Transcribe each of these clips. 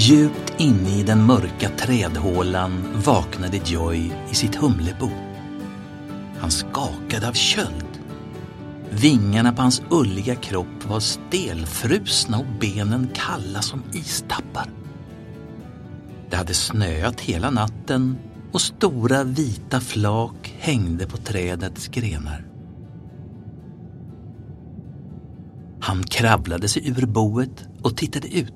Djupt inne i den mörka trädhålan vaknade Joy i sitt humlebo. Han skakade av köld. Vingarna på hans ulliga kropp var stelfrusna och benen kalla som istappar. Det hade snöat hela natten och stora vita flak hängde på trädets grenar. Han kravlade sig ur boet och tittade ut.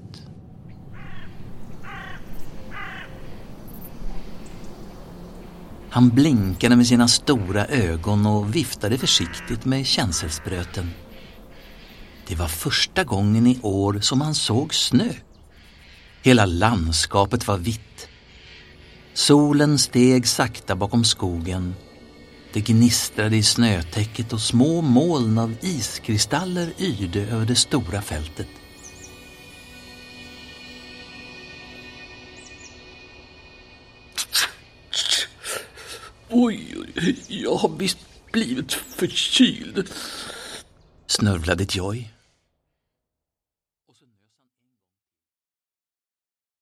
Han blinkade med sina stora ögon och viftade försiktigt med känselspröten. Det var första gången i år som han såg snö. Hela landskapet var vitt. Solen steg sakta bakom skogen. Det gnistrade i snötäcket och små moln av iskristaller yrde över det stora fältet. Oj, jag har visst blivit förkyld, snörvlade Joy.